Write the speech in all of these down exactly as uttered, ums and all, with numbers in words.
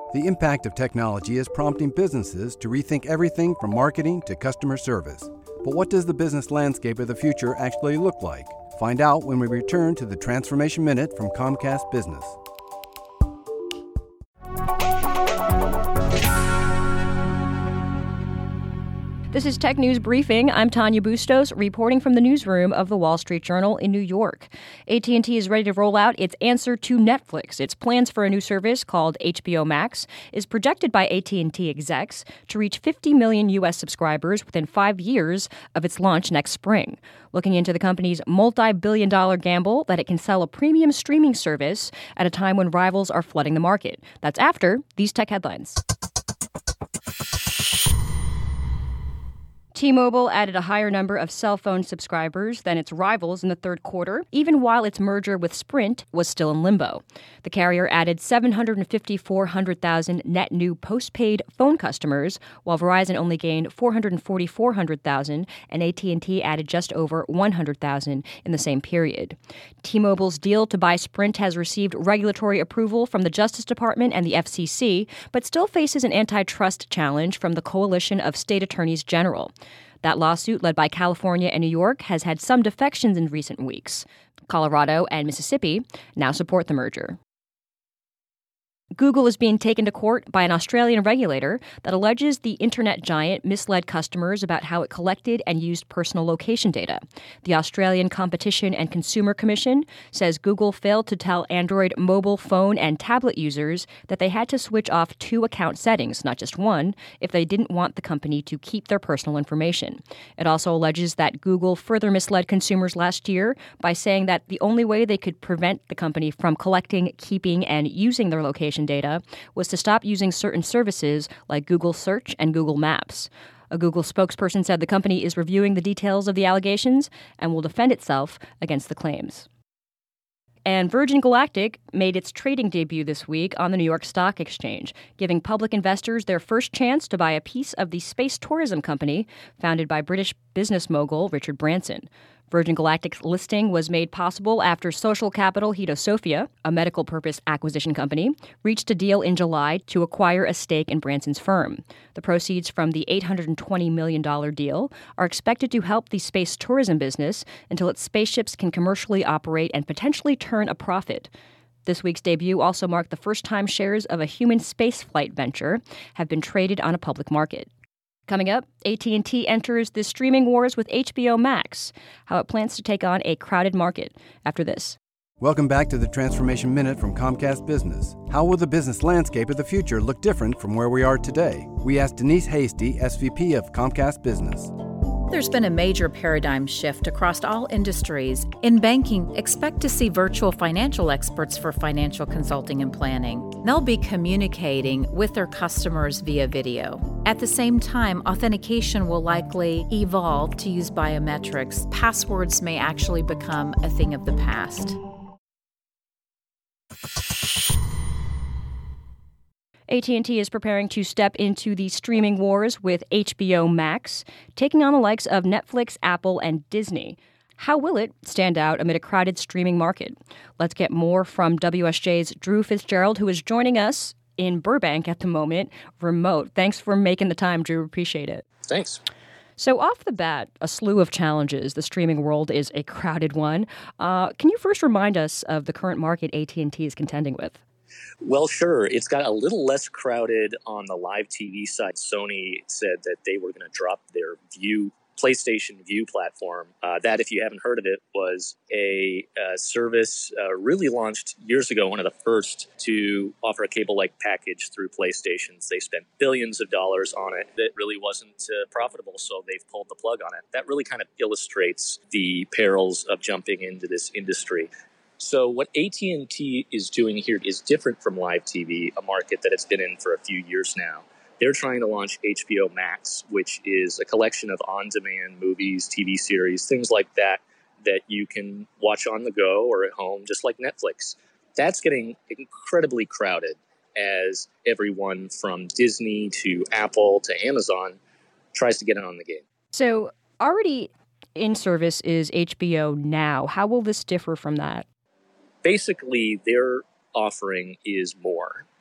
The impact of technology is prompting businesses to rethink everything from marketing to customer service. But what does the business landscape of the future actually look like? Find out when we return to the Transformation Minute from Comcast Business. This is Tech News Briefing. I'm Tanya Bustos, reporting from the newsroom of the Wall Street Journal in New York. A T and T is ready to roll out its answer to Netflix. Its plans for a new service called H B O Max is projected by A T and T execs to reach fifty million U S subscribers within five years of its launch next spring. Looking into the company's multi-billion dollar gamble that it can sell a premium streaming service at a time when rivals are flooding the market. That's after these tech headlines. T-Mobile added a higher number of cell phone subscribers than its rivals in the third quarter, even while its merger with Sprint was still in limbo. The carrier added seven hundred fifty to four hundred thousand net new postpaid phone customers, while Verizon only gained four hundred forty to four hundred thousand, and A T and T added just over one hundred thousand in the same period. T-Mobile's deal to buy Sprint has received regulatory approval from the Justice Department and the F C C, but still faces an antitrust challenge from the Coalition of State Attorneys General. That lawsuit, led by California and New York, has had some defections in recent weeks. Colorado and Mississippi now support the merger. Google is being taken to court by an Australian regulator that alleges the internet giant misled customers about how it collected and used personal location data. The Australian Competition and Consumer Commission says Google failed to tell Android mobile phone and tablet users that they had to switch off two account settings, not just one, if they didn't want the company to keep their personal information. It also alleges that Google further misled consumers last year by saying that the only way they could prevent the company from collecting, keeping, and using their location data was to stop using certain services like Google Search and Google Maps. A Google spokesperson said the company is reviewing the details of the allegations and will defend itself against the claims. And Virgin Galactic made its trading debut this week on the New York Stock Exchange, giving public investors their first chance to buy a piece of the space tourism company founded by British business mogul Richard Branson. Virgin Galactic's listing was made possible after social capital Hedosophia, a medical purpose acquisition company, reached a deal in July to acquire a stake in Branson's firm. The proceeds from the eight hundred twenty million dollars deal are expected to help the space tourism business until its spaceships can commercially operate and potentially turn a profit. This week's debut also marked the first time shares of a human spaceflight venture have been traded on a public market. Coming up, A T and T enters the streaming wars with H B O Max, how it plans to take on a crowded market after this. Welcome back to the Transformation Minute from Comcast Business. How will the business landscape of the future look different from where we are today? We asked Denise Hasty, S V P of Comcast Business. There's been a major paradigm shift across all industries. In banking, expect to see virtual financial experts for financial consulting and planning. They'll be communicating with their customers via video. At the same time, authentication will likely evolve to use biometrics. Passwords may actually become a thing of the past. A T and T is preparing to step into the streaming wars with H B O Max, taking on the likes of Netflix, Apple, and Disney. How will it stand out amid a crowded streaming market? Let's get more from W S J's Drew Fitzgerald, who is joining us in Burbank at the moment, remote. Thanks for making the time, Drew. Appreciate it. Thanks. So off the bat, a slew of challenges. The streaming world is a crowded one. Uh, can you first remind us of the current market A T and T is contending with? Well, sure. It's got a little less crowded on the live T V side. Sony said that they were going to drop their View PlayStation View platform. Uh, that, if you haven't heard of it, was a, uh service uh, really launched years ago, one of the first to offer a cable-like package through PlayStations. They spent billions of dollars on it. That really wasn't uh, profitable, so they've pulled the plug on it. That really kind of illustrates the perils of jumping into this industry. So what A T and T is doing here is different from live T V, a market that it's been in for a few years now. They're trying to launch H B O Max, which is a collection of on-demand movies, T V series, things like that, that you can watch on the go or at home, just like Netflix. That's getting incredibly crowded as everyone from Disney to Apple to Amazon tries to get in on the game. So already in service is H B O Now. How will this differ from that? Basically, their offering is more.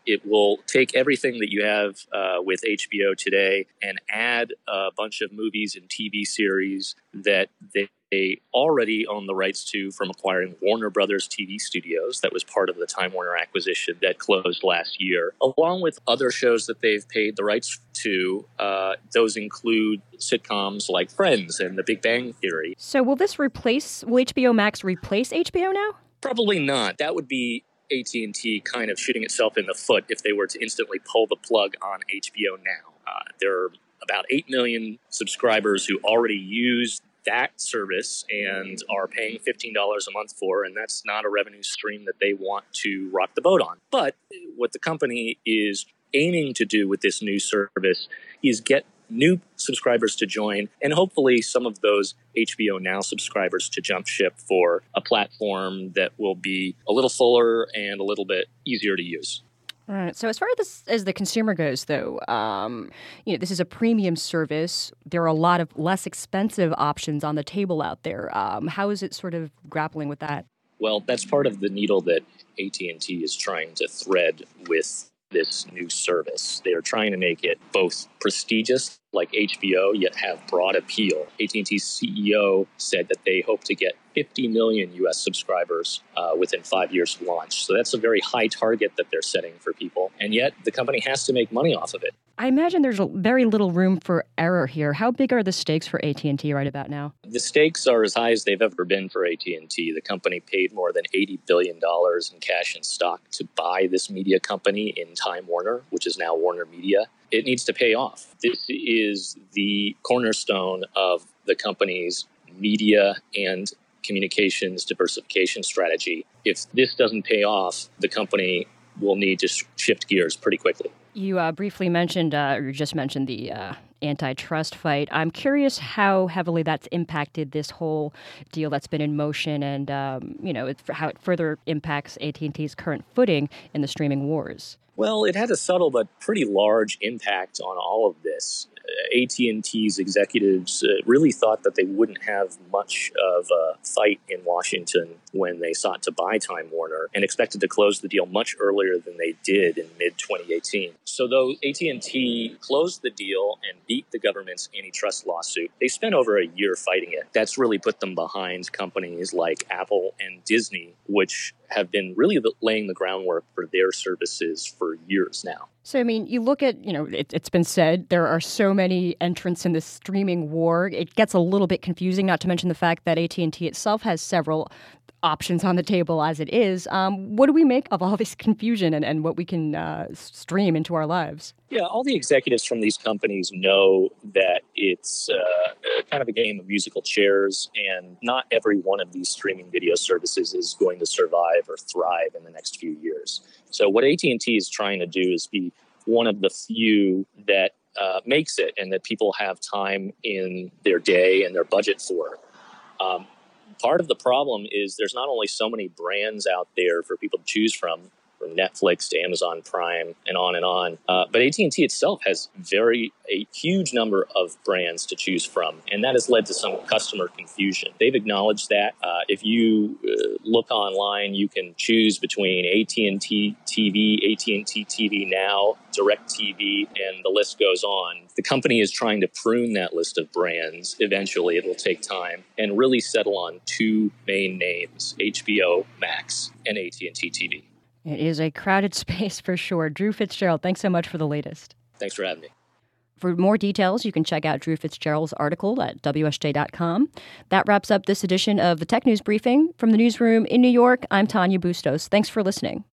It will take everything that you have uh, with H B O today and add a bunch of movies and T V series that they They already own the rights to from acquiring Warner Brothers T V Studios. That was part of the Time Warner acquisition that closed last year, along with other shows that they've paid the rights to. Uh, those include sitcoms like Friends and The Big Bang Theory. So will this replace, will H B O Max replace H B O now? Probably not. That would be A T and T kind of shooting itself in the foot if they were to instantly pull the plug on H B O now. Uh, there are about eight million subscribers who already use that service and are paying fifteen dollars a month for, and that's not a revenue stream that they want to rock the boat on. But what the company is aiming to do with this new service is get new subscribers to join, and hopefully some of those H B O Now subscribers to jump ship for a platform that will be a little fuller and a little bit easier to use. All right. So as far as, this, as the consumer goes, though, um, you know, this is a premium service. There are a lot of less expensive options on the table out there. Um, how is it sort of grappling with that? Well, that's part of the needle that A T and T is trying to thread with this new service. They are trying to make it both prestigious, like H B O, yet have broad appeal. A T and T's C E O said that they hope to get fifty million U S subscribers uh, within five years of launch. So that's a very high target that they're setting for people. And yet the company has to make money off of it. I imagine there's very little room for error here. How big are the stakes for A T and T right about now? The stakes are as high as they've ever been for A T and T. The company paid more than eighty billion dollars in cash and stock to buy this media company in Time Warner, which is now Warner Media. It needs to pay off. This is the cornerstone of the company's media and communications diversification strategy. If this doesn't pay off, the company will need to sh- shift gears pretty quickly. You uh, briefly mentioned, uh, or you just mentioned the uh, antitrust fight. I'm curious how heavily that's impacted this whole deal that's been in motion, and um, you know it, how it further impacts A T and T's current footing in the streaming wars. Well, it had a subtle but pretty large impact on all of this. A T and T's executives uh, really thought that they wouldn't have much of a fight in Washington when they sought to buy Time Warner, and expected to close the deal much earlier than they did in mid twenty eighteen. So though A T and T closed the deal and beat the government's antitrust lawsuit, they spent over a year fighting it. That's really put them behind companies like Apple and Disney, which have been really laying the groundwork for their services for years now. So, I mean, you look at, you know, it, it's been said there are so many entrants in this streaming war. It gets a little bit confusing, not to mention the fact that A T and T itself has several options on the table as it is. Um, what do we make of all this confusion and, and what we can uh, stream into our lives? Yeah, all the executives from these companies know that it's uh, kind of a game of musical chairs, and not every one of these streaming video services is going to survive or thrive in the next few years. So what A T and T is trying to do is be one of the few that uh, makes it, and that people have time in their day and their budget for. Um, part of the problem is there's not only so many brands out there for people to choose from, from Netflix to Amazon Prime and on and on. Uh, but A T and T itself has very a huge number of brands to choose from, and that has led to some customer confusion. They've acknowledged that. Uh, if you uh, look online, you can choose between A T and T T V, A T and T T V Now, DirecTV, and the list goes on. The company is trying to prune that list of brands. Eventually, it will take time, and really settle on two main names, H B O Max and A T and T T V. It is a crowded space for sure. Drew Fitzgerald, thanks so much for the latest. Thanks for having me. For more details, you can check out Drew Fitzgerald's article at W S J dot com. That wraps up this edition of the Tech News Briefing. From the newsroom in New York, I'm Tanya Bustos. Thanks for listening.